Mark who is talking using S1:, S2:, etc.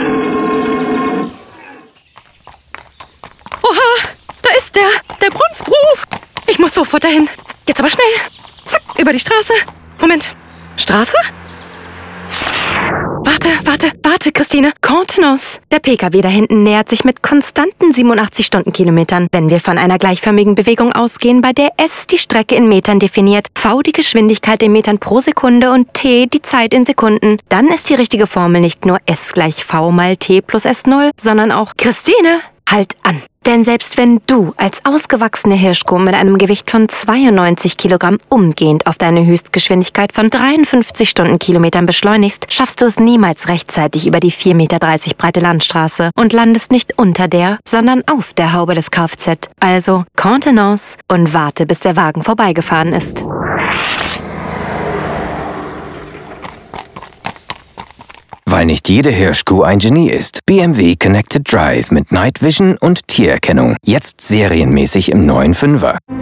S1: Oha, da ist der Brunftruf. Ich muss sofort dahin. Jetzt aber schnell. Zack, über die Straße. Moment, Straße? Warte, Christine. Contenance. Der PKW da hinten nähert sich mit konstanten 87 Stundenkilometern. Wenn wir von einer gleichförmigen Bewegung ausgehen, bei der S die Strecke in Metern definiert, V die Geschwindigkeit in Metern pro Sekunde und T die Zeit in Sekunden, dann ist die richtige Formel nicht nur S gleich V mal T plus S0, sondern auch Christine, halt an. Denn selbst wenn du als ausgewachsene Hirschkuh mit einem Gewicht von 92 Kilogramm umgehend auf deine Höchstgeschwindigkeit von 53 Stundenkilometern beschleunigst, schaffst du es niemals rechtzeitig über die 4,30 Meter breite Landstraße und landest nicht unter der, sondern auf der Haube des Kfz. Also Contenance und warte, bis der Wagen vorbeigefahren ist.
S2: Weil nicht jede Hirschkuh ein Genie ist. BMW Connected Drive mit Night Vision und Tiererkennung. Jetzt serienmäßig im neuen 5er.